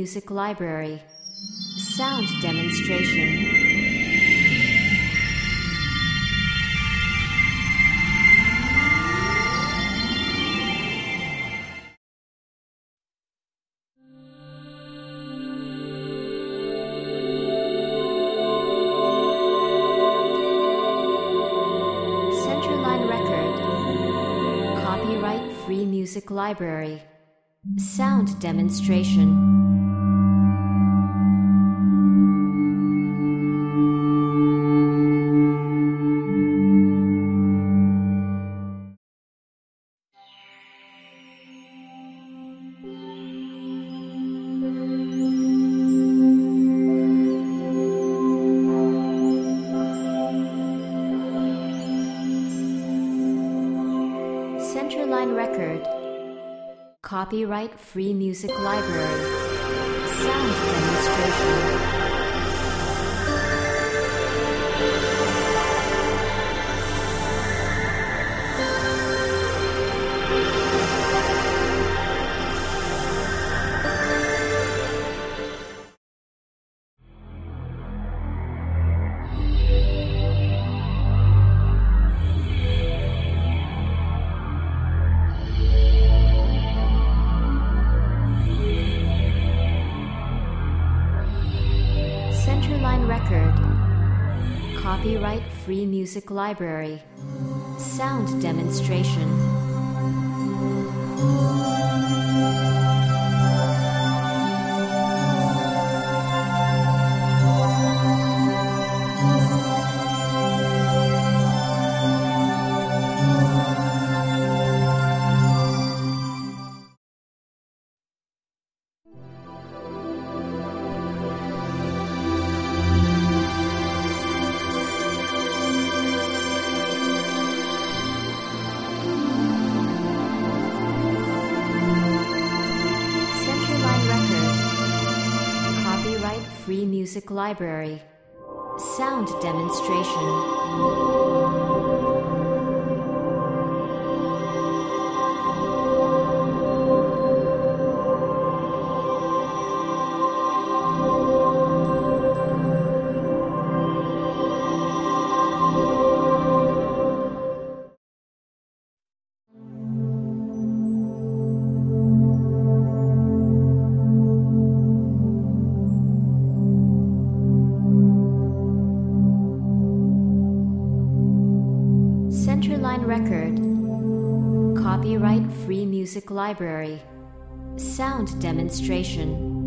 Music Library. Sound demonstration. Free Music Library. Sound demonstration. Centerline Record. Copyright Free Music Library. Sound demonstration. Centerline Record. Copyright Free Music Library. Sound demonstration. Free Music Library. Sound demonstration. Centerline Record. Copyright Free Music Library. Sound demonstration.